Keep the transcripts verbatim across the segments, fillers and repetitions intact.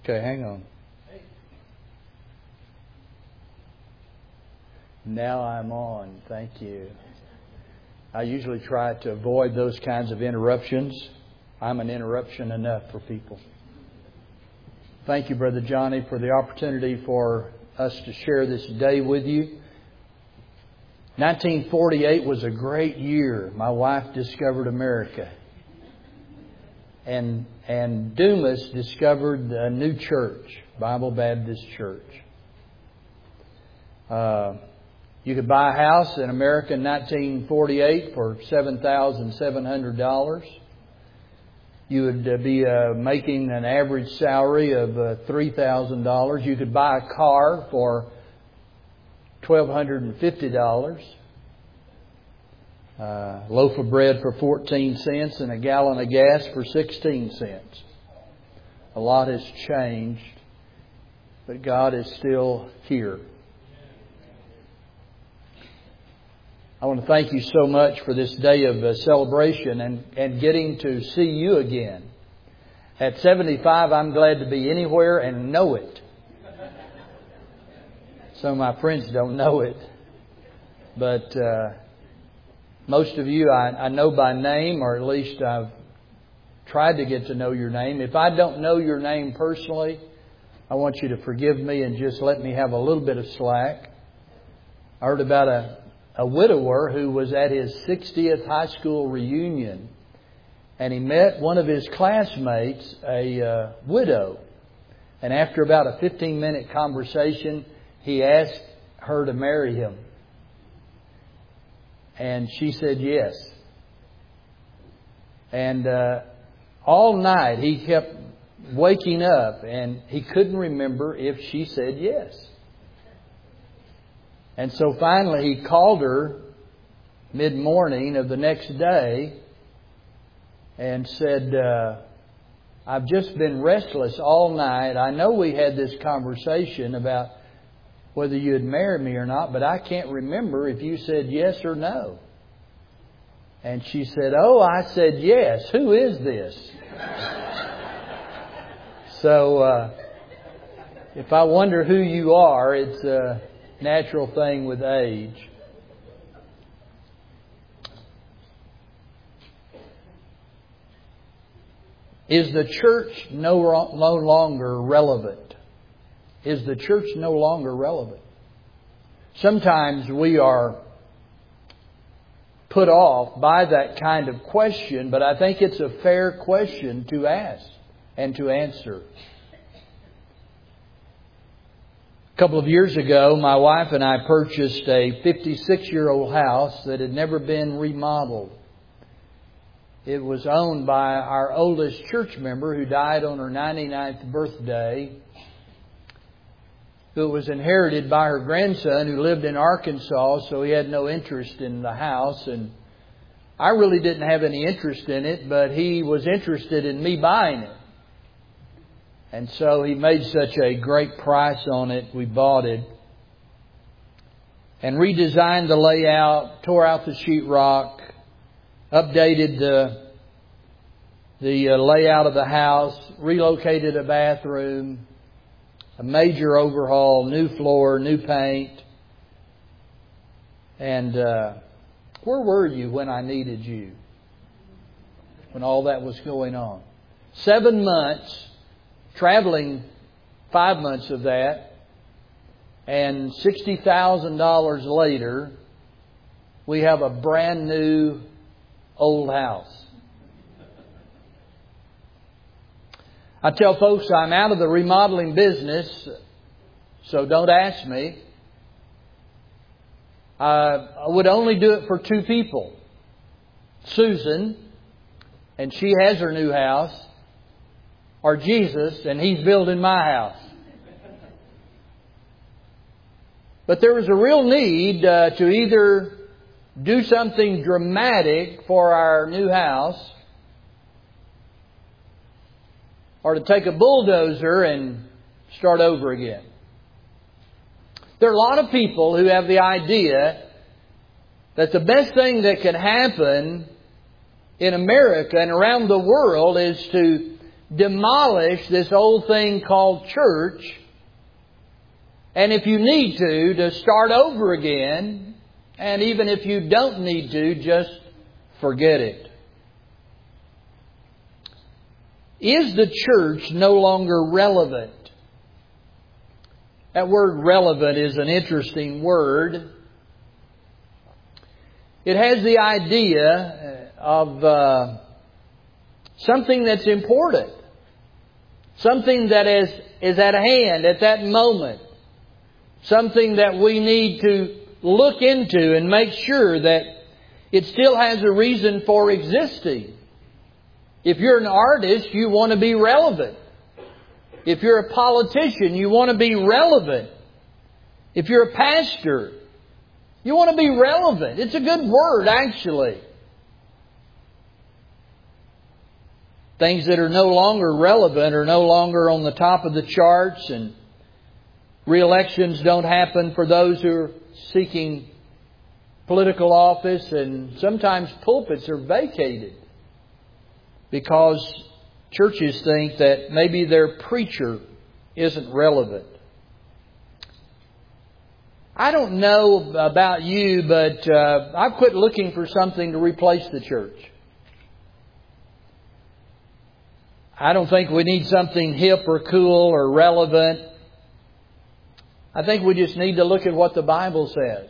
Okay, hang on. Now I'm on. Thank you. I usually try to avoid those kinds of interruptions. I'm an interruption enough for people. Thank you, Brother Johnny, for the opportunity for us to share this day with you. nineteen forty-eight was a great year. My wife discovered America. And and Dumas discovered a new church, Bible Baptist Church. Uh, you could buy a house in America in nineteen forty-eight for seven thousand seven hundred dollars. You would uh, be uh, making an average salary of uh, three thousand dollars. You could buy a car for one thousand two hundred fifty dollars. Uh, a loaf of bread for fourteen cents and a gallon of gas for sixteen cents. A lot has changed, but God is still here. I want to thank you so much for this day of uh, celebration and, and getting to see you again. At seventy-five, I'm glad to be anywhere and know it. Some of my friends don't know it, but uh, most of you I, I know by name, or at least I've tried to get to know your name. If I don't know your name personally, I want you to forgive me and just let me have a little bit of slack. I heard about a, a widower who was at his sixtieth high school reunion, and he met one of his classmates, a uh, widow. And after about a fifteen minute conversation, he asked her to marry him. And she said yes. And uh, all night he kept waking up and he couldn't remember if she said yes. And so finally he called her mid-morning of the next day and said, uh, I've just been restless all night. I know we had this conversation about whether you had married me or not, but I can't remember if you said yes or no. And she said, oh, I said yes. Who is this? So uh, if I wonder who you are, it's a natural thing with age. Is the church no, no longer relevant? Is the church no longer relevant? Sometimes we are put off by that kind of question, but I think it's a fair question to ask and to answer. A couple of years ago, my wife and I purchased a fifty-six-year-old house that had never been remodeled. It was owned by our oldest church member who died on her ninety-ninth birthday. It was inherited by her grandson who lived in Arkansas, so he had no interest in the house. And I really didn't have any interest in it, but he was interested in me buying it. And so he made such a great price on it, we bought it. And redesigned the layout, tore out the sheetrock, updated the, the layout of the house, relocated a bathroom, a major overhaul, new floor, new paint. And uh, where were you when I needed you? When all that was going on. Seven months, traveling five months of that, and sixty thousand dollars later, we have a brand new old house. I tell folks I'm out of the remodeling business, so don't ask me. Uh, I would only do it for two people. Susan, and she has her new house, or Jesus, and He's building my house. But there was a real need uh, to either do something dramatic for our new house, or to take a bulldozer and start over again. There are a lot of people who have the idea that the best thing that can happen in America and around the world is to demolish this old thing called church. And if you need to, to start over again. And even if you don't need to, just forget it. Is the church no longer relevant? That word relevant is an interesting word. It has the idea of uh, something that's important. Something that is, is at hand at that moment. Something that we need to look into and make sure that it still has a reason for existing. If you're an artist, you want to be relevant. If you're a politician, you want to be relevant. If you're a pastor, you want to be relevant. It's a good word, actually. Things that are no longer relevant are no longer on the top of the charts, and re-elections don't happen for those who are seeking political office, and sometimes pulpits are vacated because churches think that maybe their preacher isn't relevant. I don't know about you, but uh, I've quit looking for something to replace the church. I don't think we need something hip or cool or relevant. I think we just need to look at what the Bible says.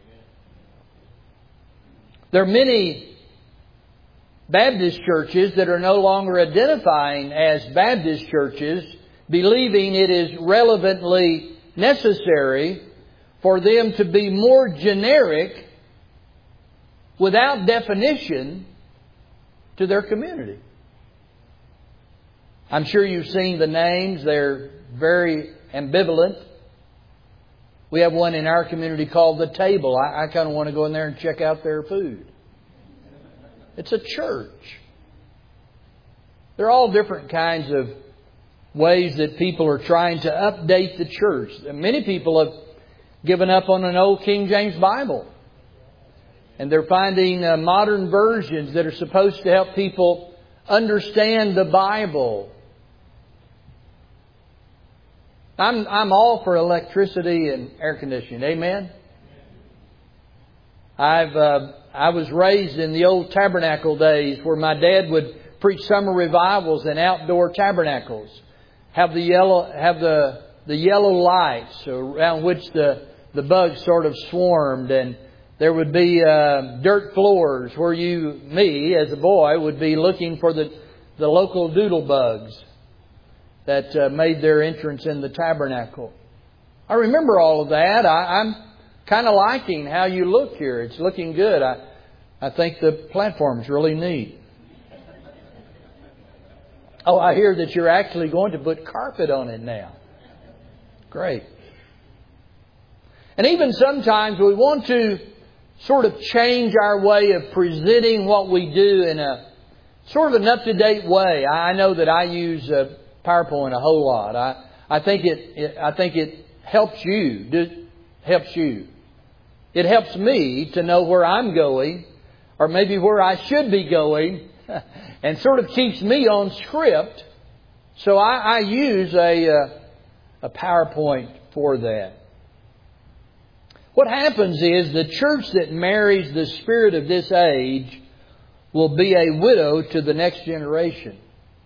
There are many Baptist churches that are no longer identifying as Baptist churches, believing it is relevantly necessary for them to be more generic without definition to their community. I'm sure you've seen the names. They're very ambivalent. We have one in our community called The Table. I, I kind of want to go in there and check out their food. It's a church. There are all different kinds of ways that people are trying to update the church. Many people have given up on an old King James Bible. And they're finding uh, modern versions that are supposed to help people understand the Bible. I'm I'm all for electricity and air conditioning. Amen? I've uh, I was raised in the old tabernacle days where my dad would preach summer revivals in outdoor tabernacles. Have the yellow have the the yellow lights around which the the bugs sort of swarmed, and there would be uh, dirt floors where you, me as a boy, would be looking for the the local doodle bugs that uh, made their entrance in the tabernacle. I remember all of that. I, I'm kind of liking how you look here. It's looking good. I, I think the platform's really neat. Oh, I hear that you're actually going to put carpet on it now. Great. And even sometimes we want to sort of change our way of presenting what we do in a sort of an up-to-date way. I know that I use uh, PowerPoint a whole lot. I, I think it, it I think it helps you. Do, helps you. It helps me to know where I'm going, or maybe where I should be going, and sort of keeps me on script. So I, I use a uh, a PowerPoint for that. What happens is the church that marries the spirit of this age will be a widow to the next generation.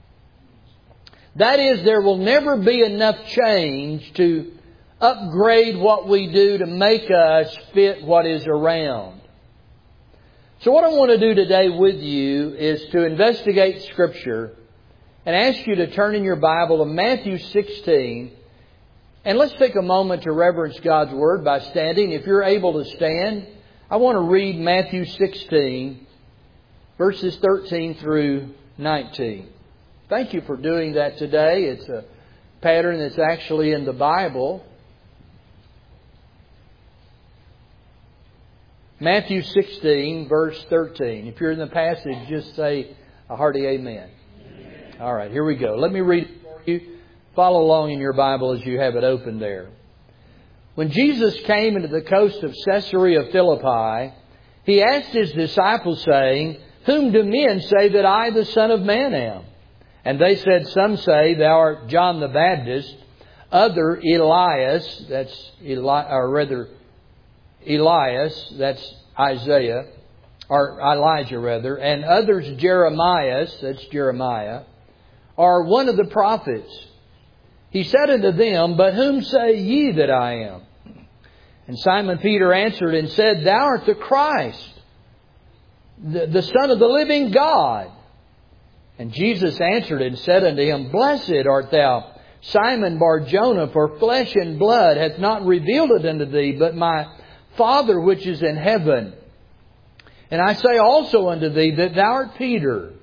That is, there will never be enough change to upgrade what we do to make us fit what is around. So what I want to do today with you is to investigate Scripture and ask you to turn in your Bible to Matthew sixteen. And let's take a moment to reverence God's Word by standing. If you're able to stand, I want to read Matthew sixteen, verses thirteen through nineteen. Thank you for doing that today. It's a pattern that's actually in the Bible. Matthew sixteen, verse thirteen. If you're in the passage, just say a hearty amen. Amen. All right, here we go. Let me read it for you. Follow along in your Bible as you have it open there. When Jesus came into the coast of Caesarea Philippi, He asked His disciples, saying, "Whom do men say that I, the Son of Man, am?" And they said, some say, Thou art John the Baptist, other Elias, that's Eli, or rather Elias, that's Isaiah, or Elijah rather, and others Jeremiah, that's Jeremiah, or one of the prophets. He said unto them, But whom say ye that I am? And Simon Peter answered and said, Thou art the Christ, the, the Son of the living God. And Jesus answered and said unto him, Blessed art thou, Simon Bar-Jonah, for flesh and blood hath not revealed it unto thee, but my Father which is in heaven. And I say also unto thee that thou art Peter.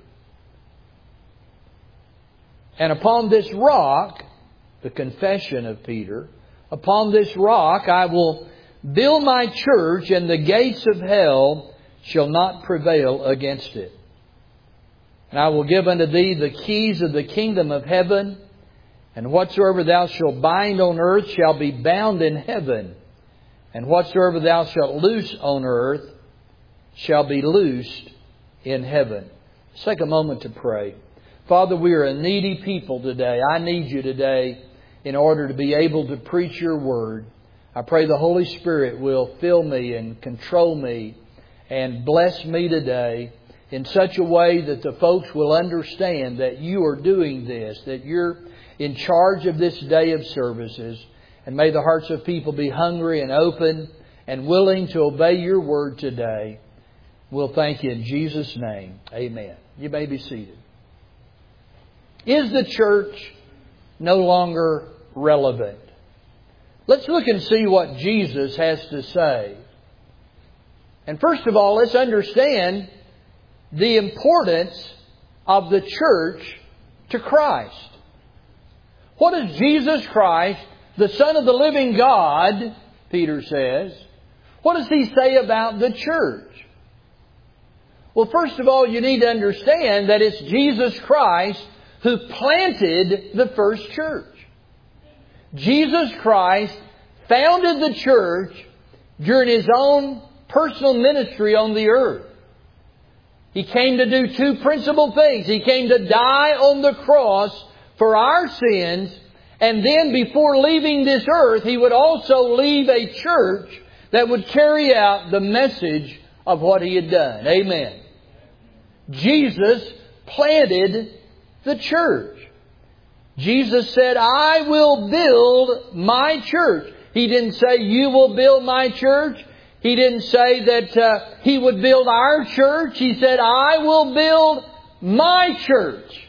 And upon this rock, the confession of Peter, upon this rock I will build my church, and the gates of hell shall not prevail against it. And I will give unto thee the keys of the kingdom of heaven, and whatsoever thou shalt bind on earth shall be bound in heaven, and whatsoever thou shalt loose on earth shall be loosed in heaven. Let's take a moment to pray. Father, we are a needy people today. I need you today in order to be able to preach your word. I pray the Holy Spirit will fill me and control me and bless me today in such a way that the folks will understand that you are doing this, that you're in charge of this day of services. And may the hearts of people be hungry and open and willing to obey your word today. We'll thank you in Jesus' name. Amen. You may be seated. Is the church no longer relevant? Let's look and see what Jesus has to say. And first of all, let's understand the importance of the church to Christ. What does Jesus Christ, the Son of the living God, Peter says, what does He say about the church? Well, first of all, you need to understand that it's Jesus Christ who planted the first church. Jesus Christ founded the church during His own personal ministry on the earth. He came to do two principal things. He came to die on the cross for our sins, and then before leaving this earth, He would also leave a church that would carry out the message of what He had done. Amen. Jesus planted the church. Jesus said, I will build my church. He didn't say, you will build my church. He didn't say that uh, He would build our church. He said, I will build my church.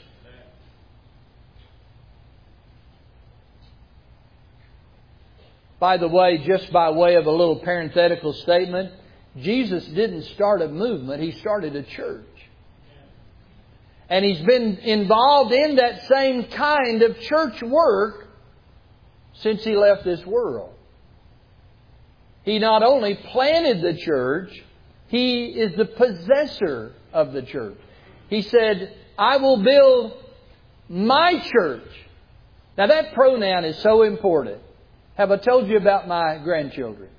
By the way, just by way of a little parenthetical statement, Jesus didn't start a movement. He started a church. And He's been involved in that same kind of church work since He left this world. He not only planted the church, He is the possessor of the church. He said, I will build my church. Now that pronoun is so important. Have I told you about my grandchildren?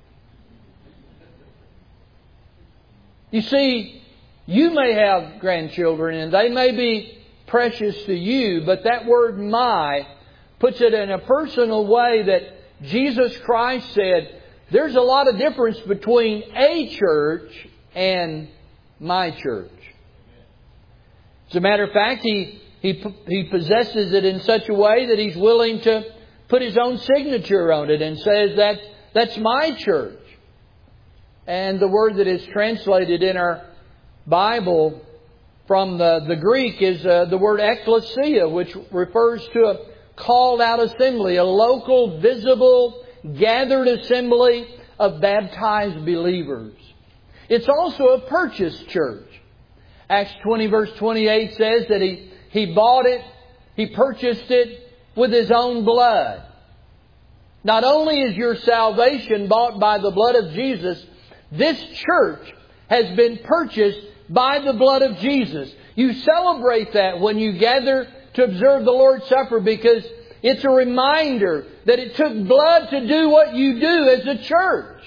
You see, you may have grandchildren and they may be precious to you, but that word my puts it in a personal way that Jesus Christ said, there's a lot of difference between a church and my church. As a matter of fact, he, he, he possesses it in such a way that He's willing to put His own signature on it and says that that's my church. And the word that is translated in our Bible from the, the Greek is uh, the word ecclesia, which refers to a called out assembly, a local, visible, gathered assembly of baptized believers. It's also a purchased church. Acts twenty verse twenty-eight says that he, he bought it, He purchased it with His own blood. Not only is your salvation bought by the blood of Jesus, this church has been purchased by the blood of Jesus. You celebrate that when you gather to observe the Lord's Supper because it's a reminder that it took blood to do what you do as a church.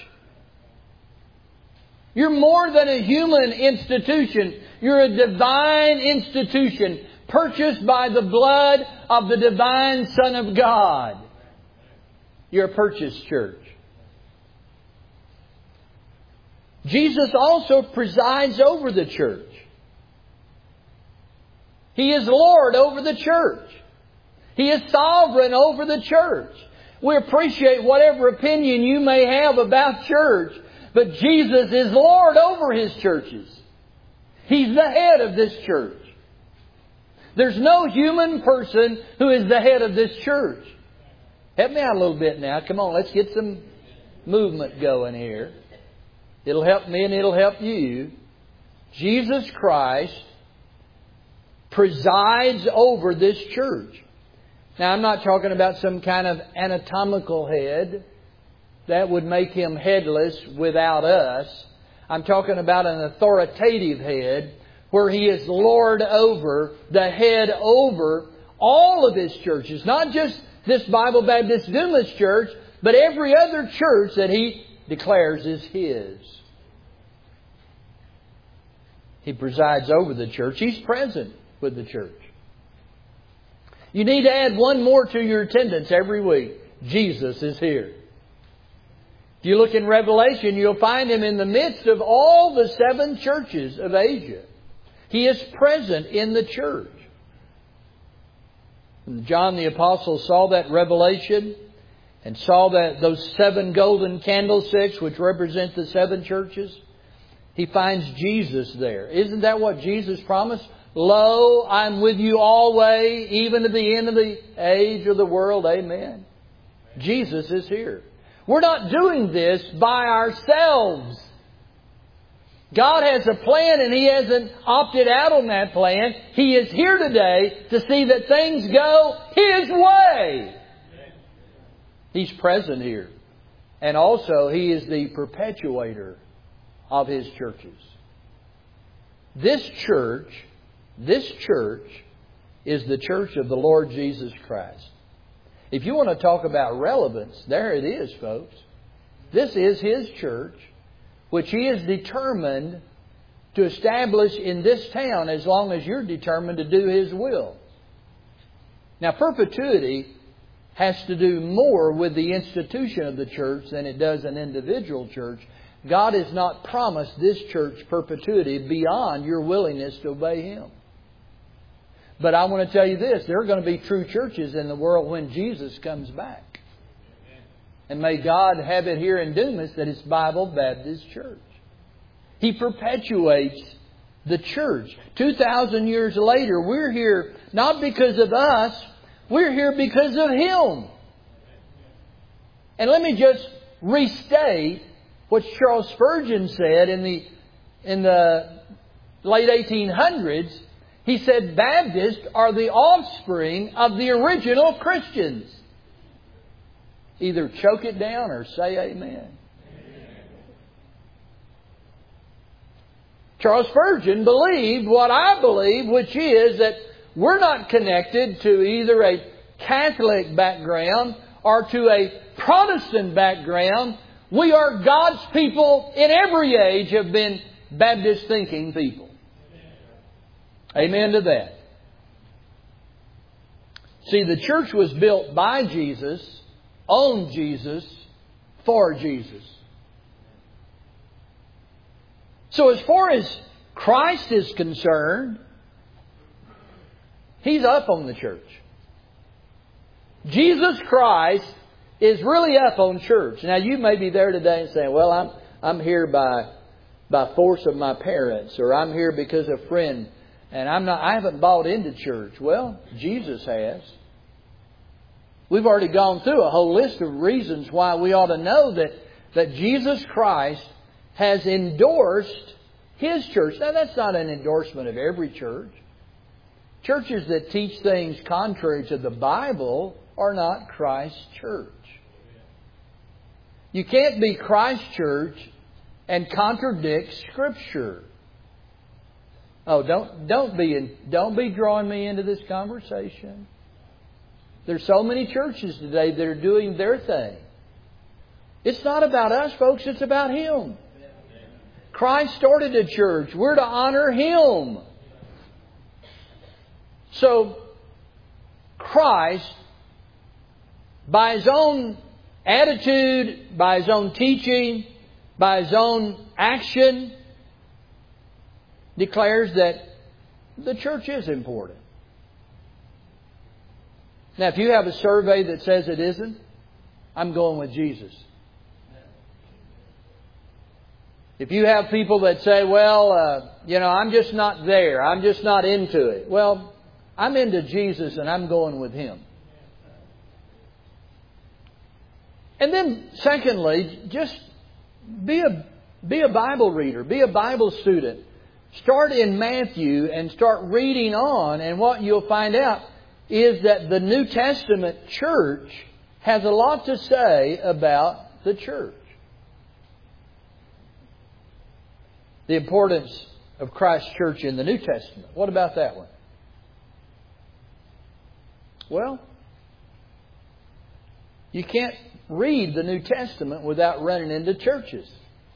You're more than a human institution. You're a divine institution purchased by the blood of the divine Son of God. You're a purchased church. Jesus also presides over the church. He is Lord over the church. He is sovereign over the church. We appreciate whatever opinion you may have about church, but Jesus is Lord over His churches. He's the head of this church. There's no human person who is the head of this church. Help me out a little bit now. Come on, let's get some movement going here. It'll help me and it'll help you. Jesus Christ presides over this church. Now, I'm not talking about some kind of anatomical head that would make Him headless without us. I'm talking about an authoritative head where He is Lord over, the head over all of His churches. Not just this Bible Baptist Dumas church, but every other church that He declares is His. He presides over the church. He's present with the church. You need to add one more to your attendance every week. Jesus is here. If you look in Revelation, you'll find Him in the midst of all the seven churches of Asia. He is present in the church. When John the Apostle saw that revelation and saw that those seven golden candlesticks which represent the seven churches, he finds Jesus there. Isn't that what Jesus promised? Lo, I'm with you always, even to the end of the age of the world. Amen. Jesus is here. We're not doing this by ourselves. God has a plan and He hasn't opted out on that plan. He is here today to see that things go His way. He's present here. And also He is the perpetuator of His churches. This church, this church is the church of the Lord Jesus Christ. If you want to talk about relevance, there it is, folks. This is His church, which He is determined to establish in this town as long as you're determined to do His will. Now, perpetuity has to do more with the institution of the church than it does an individual church. God has not promised this church perpetuity beyond your willingness to obey Him. But I want to tell you this, there are going to be true churches in the world when Jesus comes back. And may God have it here in Dumas that it's Bible Baptist Church. He perpetuates the church. Two thousand years later, we're here not because of us, we're here because of Him. And let me just restate what Charles Spurgeon said in the in the late eighteen hundreds. He said, Baptists are the offspring of the original Christians. Either choke it down or say amen. Amen. Charles Spurgeon believed what I believe, which is that we're not connected to either a Catholic background or to a Protestant background. We are God's people in every age have been Baptist thinking people. Amen to that. See, the church was built by Jesus, on Jesus, for Jesus. So as far as Christ is concerned, He's up on the church. Jesus Christ is really up on church. Now you may be there today and saying, well, I'm I'm here by by force of my parents, or I'm here because a friend, and I'm not I haven't bought into church. Well, Jesus has. We've already gone through a whole list of reasons why we ought to know that, that Jesus Christ has endorsed His church. Now, that's not an endorsement of every church. Churches that teach things contrary to the Bible are not Christ's church. You can't be Christ's church and contradict Scripture. Oh, don't don't be in, don't be drawing me into this conversation. There's so many churches today that are doing their thing. It's not about us, folks. It's about Him. Christ started a church. We're to honor Him. So, Christ, by His own attitude, by His own teaching, by His own action, declares that the church is important. Now, if you have a survey that says it isn't, I'm going with Jesus. If you have people that say, well, uh, you know, I'm just not there. I'm just not into it. Well, I'm into Jesus and I'm going with Him. And then, secondly, just be a, be a Bible reader. Be a Bible student. Start in Matthew and start reading on. And what you'll find out is that the New Testament church has a lot to say about the church. The importance of Christ's church in the New Testament. What about that one? Well, you can't read the New Testament without running into churches.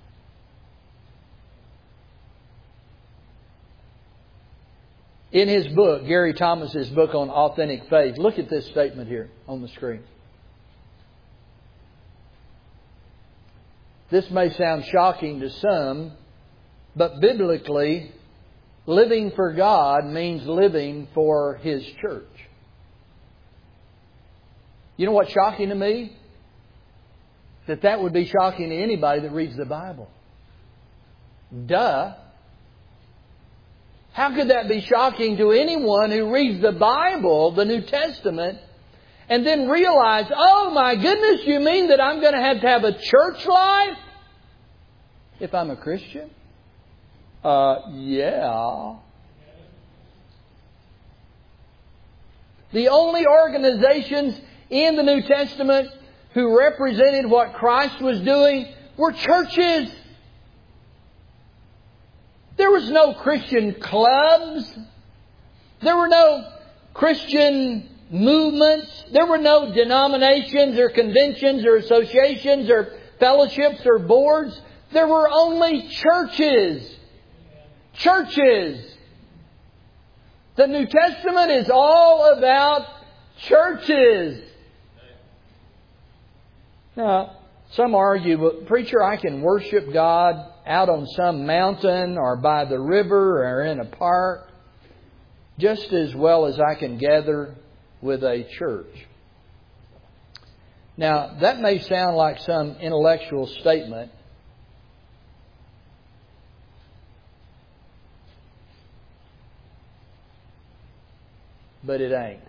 In his book, Gary Thomas's book on authentic faith, look at this statement here on the screen. This may sound shocking to some, but biblically, living for God means living for His church. You know what's shocking to me? That that would be shocking to anybody that reads the Bible. Duh. How could that be shocking to anyone who reads the Bible, the New Testament, and then realize, oh my goodness, you mean that I'm going to have to have a church life if I'm a Christian? Uh, yeah. The only organizations in the New Testament who represented what Christ was doing were churches. There was no Christian clubs. There were no Christian movements. There were no denominations or conventions or associations or fellowships or boards. There were only churches. Churches. The New Testament is all about churches. Now, some argue, but preacher, I can worship God out on some mountain or by the river or in a park just as well as I can gather with a church. Now, that may sound like some intellectual statement, but it ain't.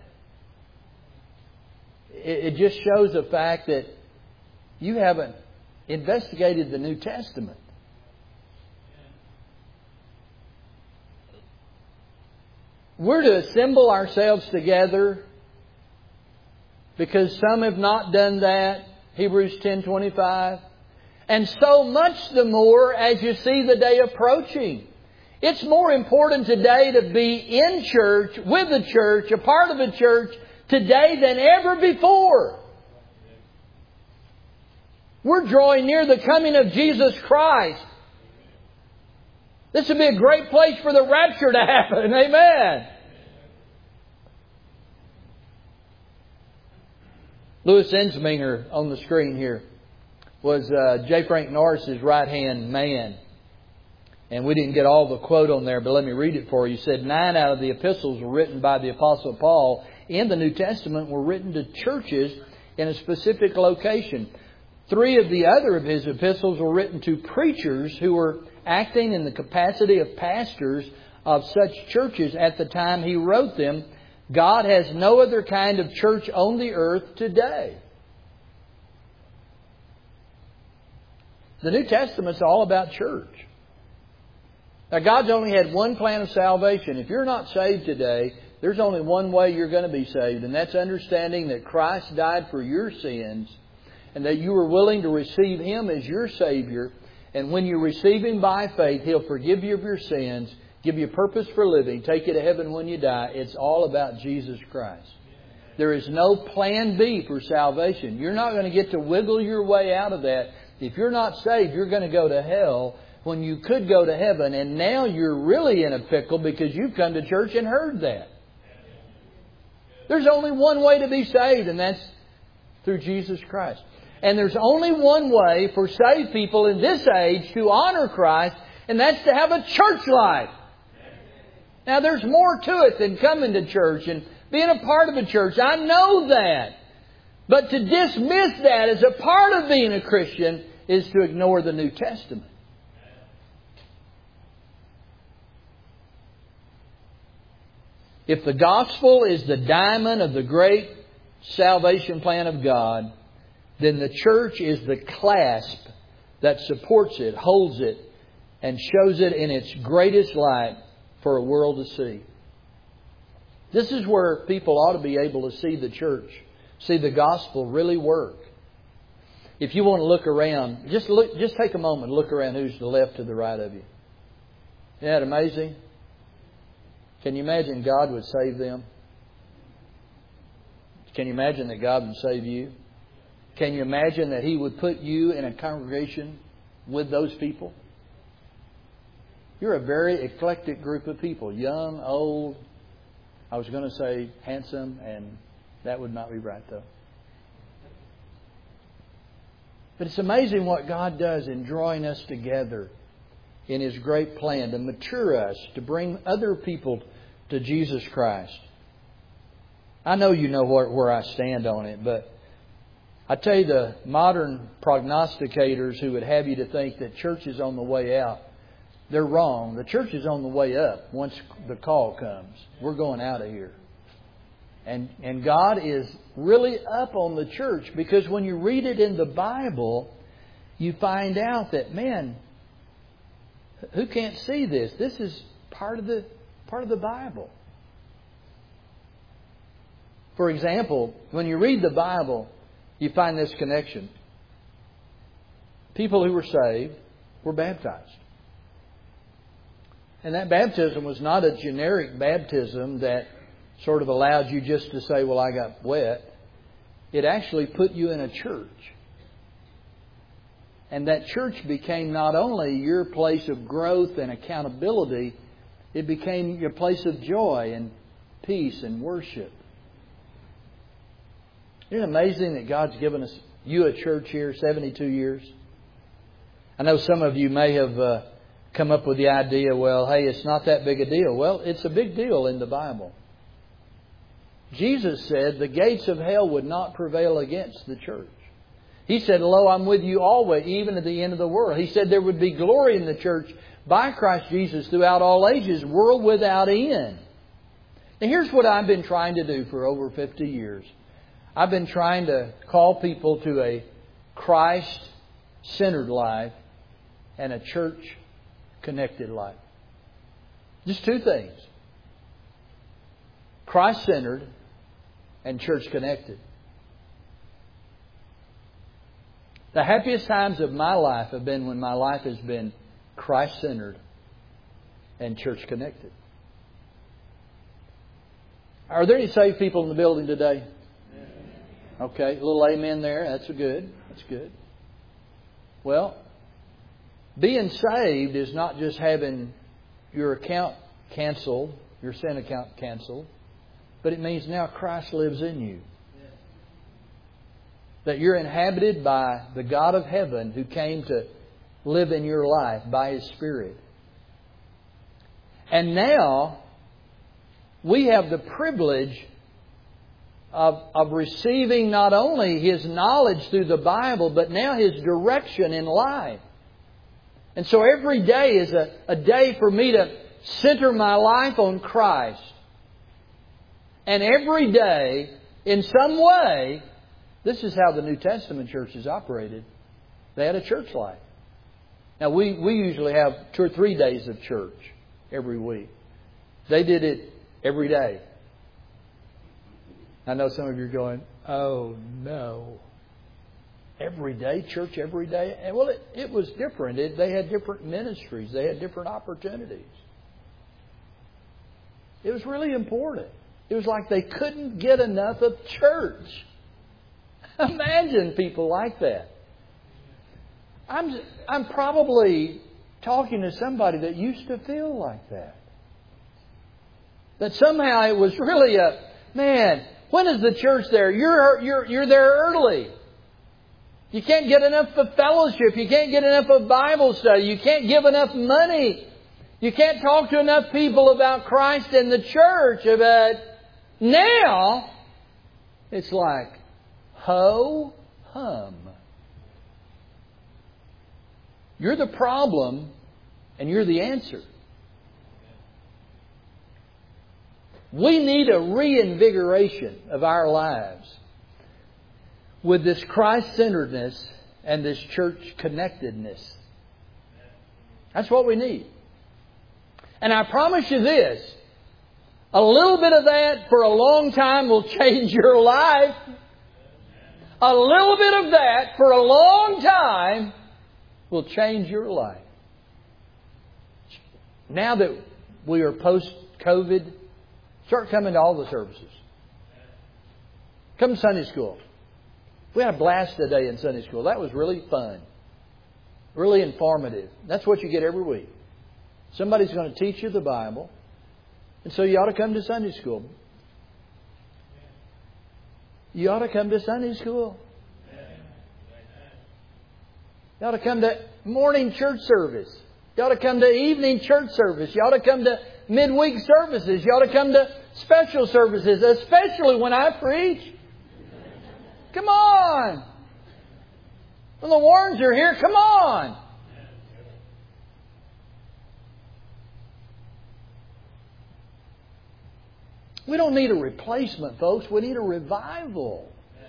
It just shows the fact that you haven't investigated the New Testament. We're to assemble ourselves together because some have not done that. Hebrews ten twenty-five. And so much the more as you see the day approaching. It's more important today to be in church, with the church, a part of a church today than ever before. We're drawing near the coming of Jesus Christ. This would be a great place for the rapture to happen. Amen. Louis Ensminger on the screen here was uh, J. Frank Norris's right-hand man. And we didn't get all the quote on there, but let me read it for you. He said, nine out of the epistles were written by the Apostle Paul in the New Testament were written to churches in a specific location. Three of the other of his epistles were written to preachers who were acting in the capacity of pastors of such churches at the time he wrote them. God has no other kind of church on the earth today. The New Testament's all about church. Now, God's only had one plan of salvation. If you're not saved today, there's only one way you're going to be saved, and that's understanding that Christ died for your sins and that you are willing to receive Him as your Savior. And when you receive Him by faith, He'll forgive you of your sins, give you a purpose for living, take you to heaven when you die. It's all about Jesus Christ. There is no plan B for salvation. You're not going to get to wiggle your way out of that. If you're not saved, you're going to go to hell when you could go to heaven. And now you're really in a pickle because you've come to church and heard that. There's only one way to be saved, and that's through Jesus Christ. And there's only one way for saved people in this age to honor Christ, and that's to have a church life. Now, there's more to it than coming to church and being a part of a church. I know that. But to dismiss that as a part of being a Christian is to ignore the New Testament. If the gospel is the diamond of the great salvation plan of God, then the church is the clasp that supports it, holds it, and shows it in its greatest light for a world to see. This is where people ought to be able to see the church, see the gospel really work. If you want to look around, just look, just take a moment and look around who's to the left to the right of you. Isn't that amazing? Can you imagine God would save them? Can you imagine that God would save you? Can you imagine that He would put you in a congregation with those people? You're a very eclectic group of people. Young, old. I was going to say handsome, and that would not be right, though. But it's amazing what God does in drawing us together in His great plan to mature us, to bring other people to Jesus Christ. I know you know where, where I stand on it, but I tell you, the modern prognosticators who would have you to think that church is on the way out, they're wrong. The church is on the way up once the call comes. We're going out of here. And, and God is really up on the church, because when you read it in the Bible, you find out that, man, who can't see this? This is part of the part of the Bible. For example, when you read the Bible, you find this connection. People who were saved were baptized. And that baptism was not a generic baptism that sort of allowed you just to say, well, I got wet. It actually put you in a church. And that church became not only your place of growth and accountability, it became your place of joy and peace and worship. Isn't it amazing that God's given us you a church here, seventy-two years? I know some of you may have uh, come up with the idea, well, hey, it's not that big a deal. Well, it's a big deal in the Bible. Jesus said the gates of hell would not prevail against the church. He said, lo, I'm with you always, even at the end of the world. He said there would be glory in the church by Christ Jesus throughout all ages, world without end. Now, here's what I've been trying to do for over fifty years. I've been trying to call people to a Christ-centered life and a church-connected life. Just two things. Christ-centered and church-connected. The happiest times of my life have been when my life has been Christ-centered and church-connected. Are there any saved people in the building today? Okay, a little amen there. That's good. That's good. Well, being saved is not just having your account canceled, your sin account canceled, but it means now Christ lives in you. That you're inhabited by the God of heaven who came to live in your life by His Spirit. And now we have the privilege of, of receiving not only His knowledge through the Bible, but now His direction in life. And so every day is a, a day for me to center my life on Christ. And every day, in some way, this is how the New Testament churches operated. They had a church life. Now, we, we usually have two or three days of church every week. They did it every day. I know some of you are going, oh, no. Every day, church every day? And well, it, it was different. It, they had different ministries. They had different opportunities. It was really important. It was like they couldn't get enough of church. Imagine people like that. I'm, I'm probably talking to somebody that used to feel like that. That somehow it was really a, man, When is the church there? You're, you're, you're there early. You can't get enough of fellowship. You can't get enough of Bible study. You can't give enough money. You can't talk to enough people about Christ and the church. But now, it's like, ho hum. You're the problem and you're the answer. We need a reinvigoration of our lives with this Christ-centeredness and this church-connectedness. That's what we need. And I promise you this, a little bit of that for a long time will change your life. A little bit of that for a long time will change your life. Now that we are post-COVID, start coming to all the services. Come to Sunday school. We had a blast today in Sunday school. That was really fun. Really informative. That's what you get every week. Somebody's going to teach you the Bible. And so you ought to come to Sunday school. You ought to come to Sunday school. You ought to come to morning church service. You ought to come to evening church service. You ought to come to midweek services. You ought to come to special services, especially when I preach. Come on. When the Warrens are here, come on. We don't need a replacement, folks. We need a revival.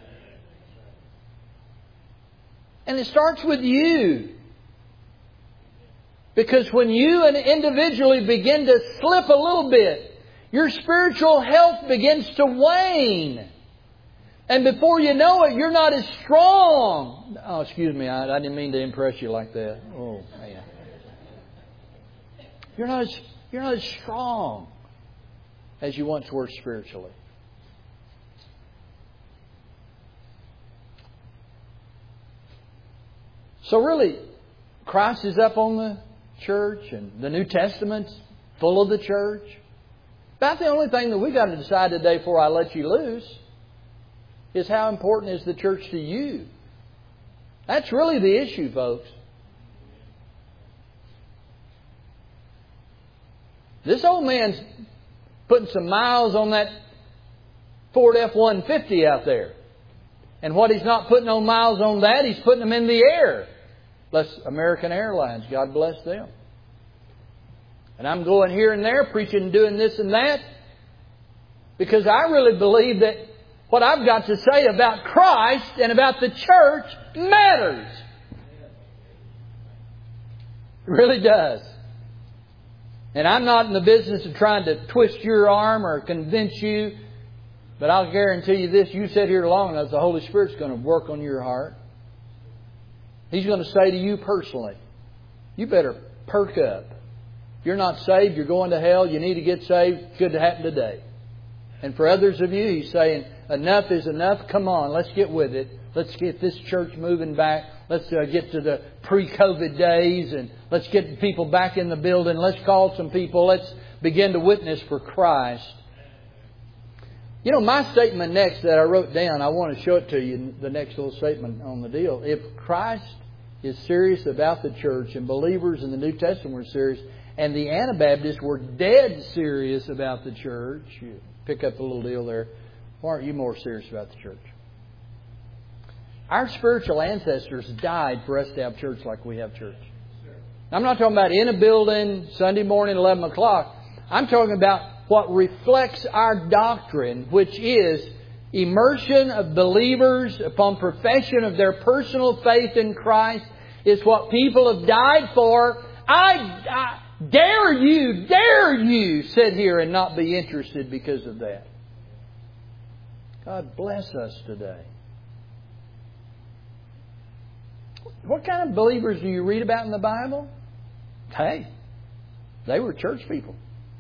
And it starts with you. Because when you and individually begin to slip a little bit, your spiritual health begins to wane. And before you know it, you're not as strong. Oh, excuse me, I, I didn't mean to impress you like that. Oh, man. You're not as, you're not as strong as you once were spiritually. So really, Christ is up on the church and the New Testament's full of the church. About the only thing that we got to decide today before I let you loose is how important is the church to you. That's really the issue, folks. This old man's putting some miles on that Ford F one fifty out there. And what he's not putting on miles on that, he's putting them in the air. Bless American Airlines. God bless them. And I'm going here and there, preaching and doing this and that, because I really believe that what I've got to say about Christ and about the church matters. It really does. And I'm not in the business of trying to twist your arm or convince you, but I'll guarantee you this, you sit here long enough, the Holy Spirit's going to work on your heart. He's going to say to you personally, you better perk up. If you're not saved, you're going to hell, you need to get saved, it could happen today. And for others of you, He's saying, enough is enough, come on, let's get with it. Let's get this church moving back. Let's uh, get to the pre-COVID days and let's get people back in the building. Let's call some people. Let's begin to witness for Christ. You know, my statement next that I wrote down, I want to show it to you, the next little statement on the deal. If Christ is serious about the church and believers in the New Testament were serious and the Anabaptists were dead serious about the church, you pick up a little deal there. Why aren't you more serious about the church? Our spiritual ancestors died for us to have church like we have church. I'm not talking about in a building, Sunday morning, eleven o'clock. I'm talking about what reflects our doctrine, which is immersion of believers upon profession of their personal faith in Christ. Is what people have died for. I, I dare you, dare you sit here and not be interested because of that. God bless us today. What kind of believers do you read about in the Bible? Hey, they were church people.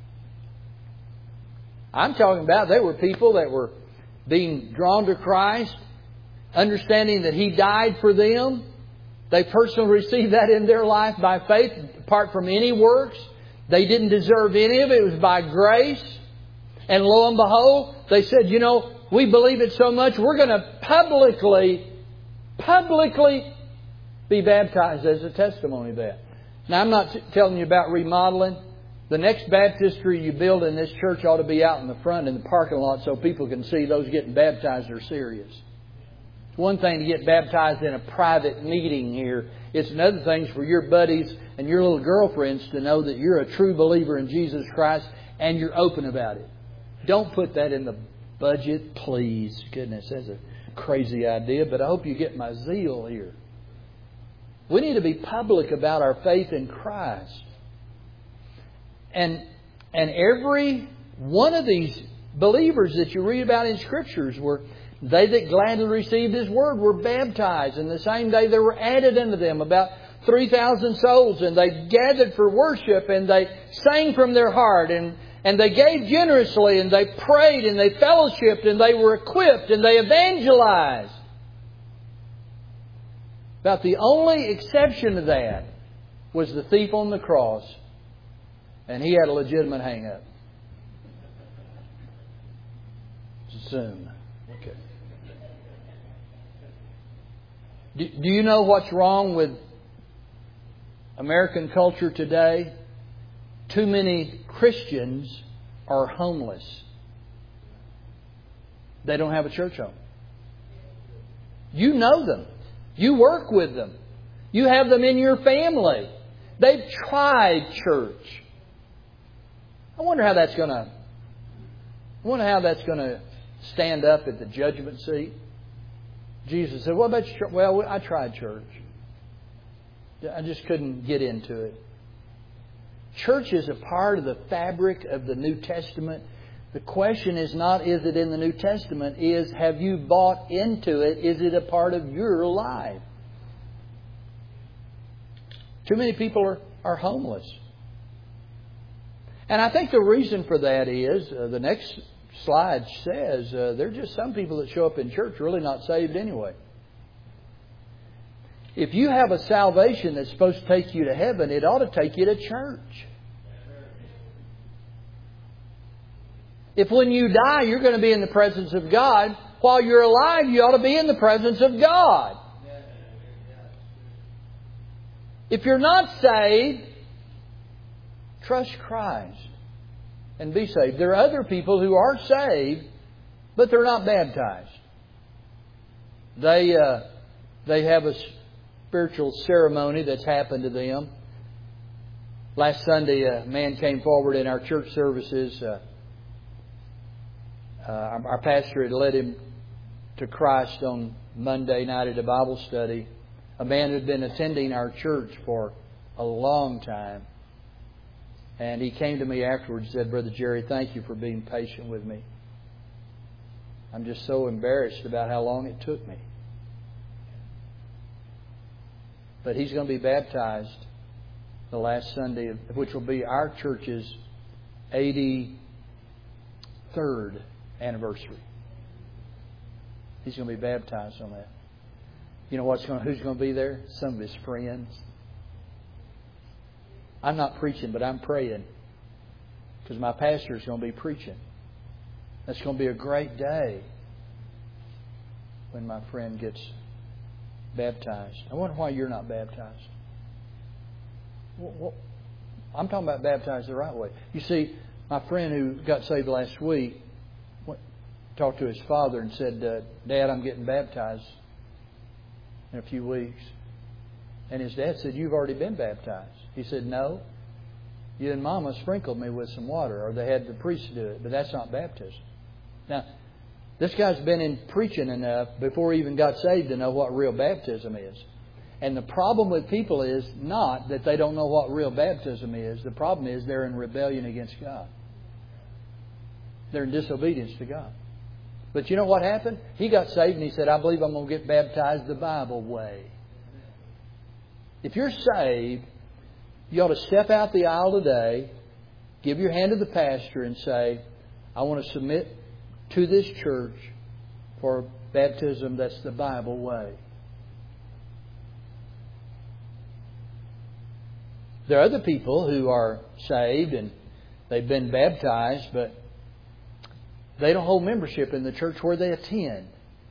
I'm talking about they were people that were being drawn to Christ, understanding that He died for them. They personally received that in their life by faith, apart from any works. They didn't deserve any of it. It was by grace. And lo and behold, they said, you know, We believe it so much, we're going to publicly, publicly be baptized as a testimony of that. Now, I'm not telling you about remodeling. The next baptistry you build in this church ought to be out in the front in the parking lot so people can see those getting baptized are serious. It's one thing to get baptized in a private meeting here. It's another thing for your buddies and your little girlfriends to know that you're a true believer in Jesus Christ and you're open about it. Don't put that in the budget, please. Goodness, that's a crazy idea, but I hope you get my zeal here. We need to be public about our faith in Christ. And and every one of these believers that you read about in Scriptures were they that gladly received His Word were baptized. And the same day there were added unto them about three thousand souls. And they gathered for worship and they sang from their heart. And, and they gave generously and they prayed and they fellowshiped and they were equipped and they evangelized. About the only exception to that was the thief on the cross. And he had a legitimate hang-up. Zoom. Okay. Do, do you know what's wrong with American culture today? Too many Christians are homeless. They don't have a church home. You know them. You work with them. You have them in your family. They've tried church. I wonder how that's going to. I wonder how that's going to stand up at the judgment seat. Jesus said, "What about your church?" Well, I tried church. I just couldn't get into it. Church is a part of the fabric of the New Testament. The question is not, is it in the New Testament? Is, have you bought into it? Is it a part of your life? Too many people are, are homeless. And I think the reason for that is, uh, the next slide says, uh, there are just some people that show up in church really not saved anyway. If you have a salvation that's supposed to take you to heaven, it ought to take you to church. If when you die, you're going to be in the presence of God, while you're alive, you ought to be in the presence of God. If you're not saved, trust Christ and be saved. There are other people who are saved, but they're not baptized. They uh, they have a spiritual ceremony that's happened to them. Last Sunday, a man came forward in our church services. Uh, uh, our, our pastor had led him to Christ on Monday night at a Bible study. A man who had been attending our church for a long time. And he came to me afterwards and said, "Brother Jerry, thank you for being patient with me. I'm just so embarrassed about how long it took me." But he's going to be baptized the last Sunday, which will be our church's eighty-third anniversary. He's going to be baptized on that. You know what's going? Who's going to be there? Some of his friends. I'm not preaching, but I'm praying, because my pastor is going to be preaching. That's going to be a great day when my friend gets baptized. I wonder why you're not baptized. Well, well, I'm talking about baptized the right way. You see, my friend who got saved last week went, talked to his father and said, uh, "Dad, I'm getting baptized in a few weeks." And his dad said, "You've already been baptized." He said, "No. You and Mama sprinkled me with some water," or they had the priest do it, but that's not baptism. Now, this guy's been in preaching enough before he even got saved to know what real baptism is. And the problem with people is not that they don't know what real baptism is. The problem is they're in rebellion against God. They're in disobedience to God. But you know what happened? He got saved and he said, "I believe I'm going to get baptized the Bible way." If you're saved, you ought to step out the aisle today, give your hand to the pastor and say, "I want to submit to this church for baptism that's the Bible way." There are other people who are saved and they've been baptized, but They don't hold membership in the church where they attend.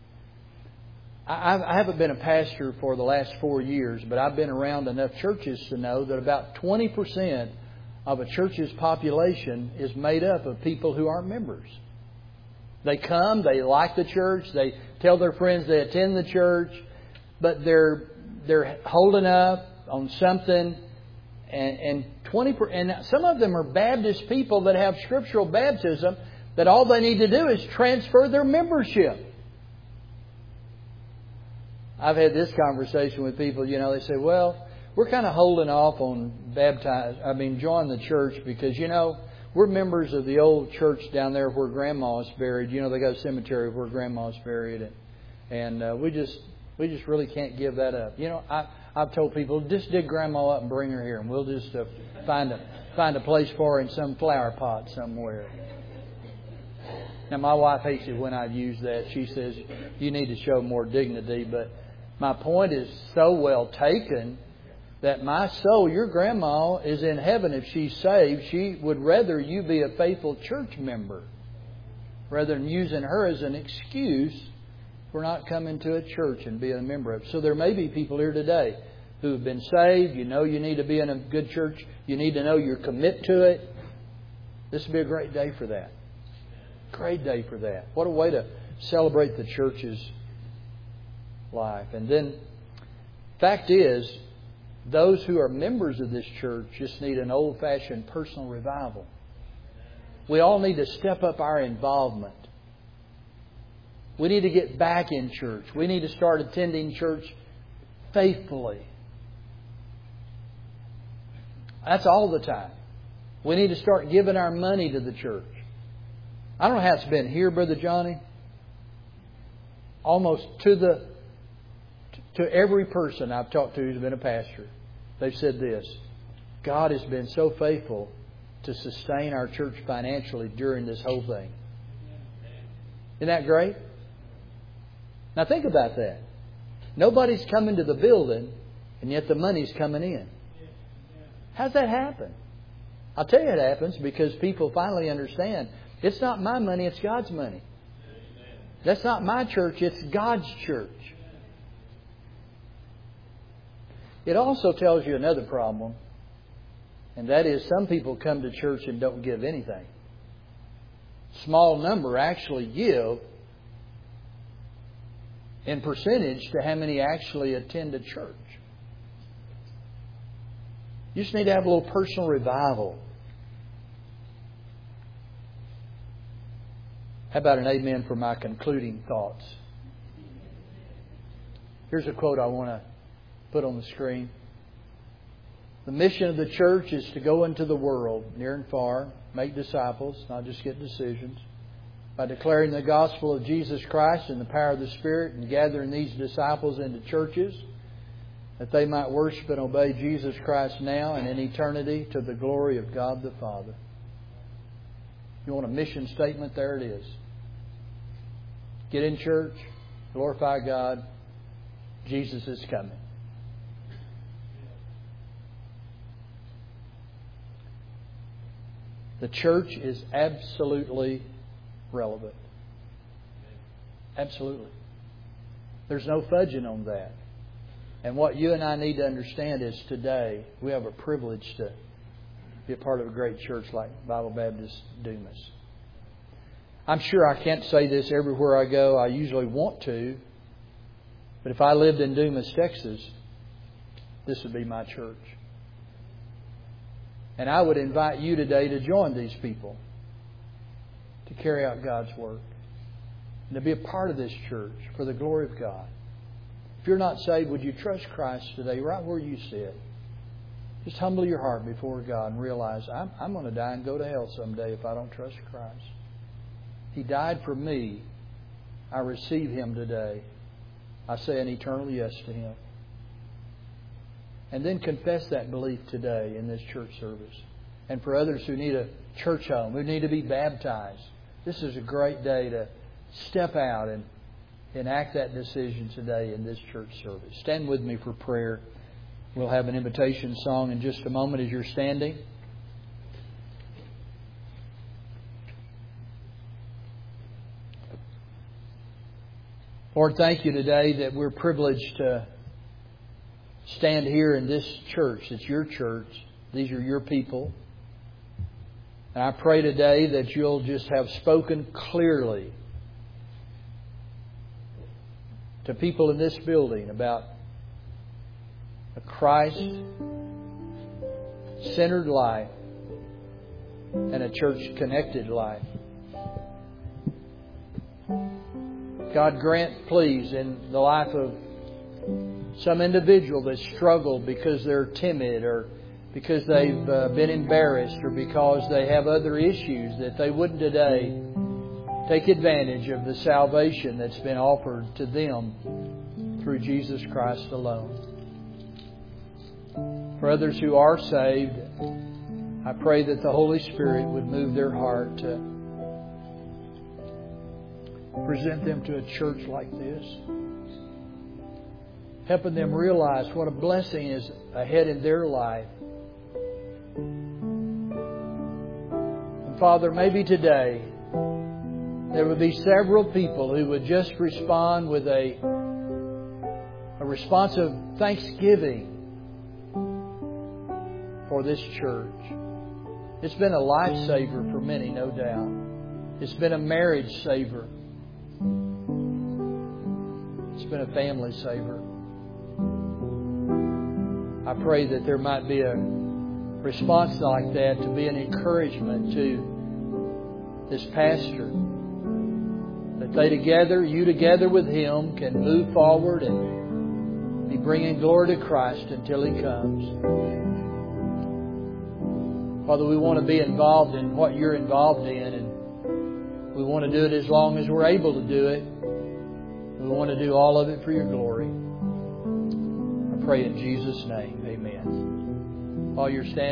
I haven't been a pastor for the last four years, but I've been around enough churches to know that about twenty percent of a church's population is made up of people who aren't members. They come, they like the church, they tell their friends they attend the church, but they're they're holding up on something, and, and twenty and some of them are Baptist people that have scriptural baptism that all they need to do is transfer their membership. I've had this conversation with people, you know, they say, well, we're kind of holding off on baptize, I mean, join the church because, you know, we're members of the old church down there where Grandma's buried. You know, they got a cemetery where Grandma's buried. And, and uh, we just we just really can't give that up. You know, I, I've told people, just dig Grandma up and bring her here and we'll just uh, find a find a place for her in some flower pot somewhere. Now, my wife hates it when I use that. She says, you need to show more dignity, but my point is so well taken that my soul, your grandma, is in heaven if she's saved. She would rather you be a faithful church member rather than using her as an excuse for not coming to a church and being a member of it. So there may be people here today who have been saved. You know you need to be in a good church. You need to know you're committed to it. This would be a great day for that. Great day for that. What a way to celebrate the church's life. And then, fact is, those who are members of this church just need an old-fashioned personal revival. We all need to step up our involvement. We need to get back in church. We need to start attending church faithfully. That's all the time. We need to start giving our money to the church. I don't know how it's been here, Brother Johnny. Almost to the To every person I've talked to who's been a pastor, they've said this: God has been so faithful to sustain our church financially during this whole thing. Isn't that great? Now think about that. Nobody's coming to the building, and yet the money's coming in. How's that happen? I'll tell you it happens because people finally understand it's not my money, it's God's money. That's not my church, it's God's church. It also tells you another problem, and that is some people come to church and don't give anything. Small number actually give in percentage to how many actually attend a church. You just need to have a little personal revival. How about an amen for my concluding thoughts? Here's a quote I want to put on the screen. The mission of the church is to go into the world, near and far, make disciples, not just get decisions, by declaring the gospel of Jesus Christ and the power of the Spirit and gathering these disciples into churches that they might worship and obey Jesus Christ now and in eternity to the glory of God the Father. You want a mission statement? There it is. Get in church, glorify God, Jesus is coming. The church is absolutely relevant. Absolutely. There's no fudging on that. And what you and I need to understand is today we have a privilege to be a part of a great church like Bible Baptist Dumas. I'm sure I can't say this everywhere I go. I usually want to. But if I lived in Dumas, Texas, this would be my church. And I would invite you today to join these people to carry out God's work and to be a part of this church for the glory of God. If you're not saved, would you trust Christ today right where you sit? Just humble your heart before God and realize I'm, I'm going to die and go to hell someday if I don't trust Christ. He died for me. I receive Him today. I say an eternal yes to Him. And then confess that belief today in this church service. And for others who need a church home, who need to be baptized, this is a great day to step out and enact that decision today in this church service. Stand with me for prayer. We'll have an invitation song in just a moment as you're standing. Lord, thank You today that we're privileged to stand here in this church. It's Your church. These are Your people. And I pray today that You'll just have spoken clearly to people in this building about a Christ-centered life and a church-connected life. God, grant, please, in the life of some individual that struggled because they're timid or because they've uh, been embarrassed or because they have other issues, that they wouldn't today take advantage of the salvation that's been offered to them through Jesus Christ alone. For others who are saved, I pray that the Holy Spirit would move their heart to present them to a church like this, helping them realize what a blessing is ahead in their life. And Father, maybe today there would be several people who would just respond with a, a response of thanksgiving for this church. It's been a lifesaver for many, no doubt. It's been a marriage saver. It's been a family saver. I pray that there might be a response like that to be an encouragement to this pastor. That they together, you together with him, can move forward and be bringing glory to Christ until He comes. Father, we want to be involved in what You're involved in, and we want to do it as long as we're able to do it. We want to do all of it for Your glory. I pray in Jesus' name. Amen. While you're standing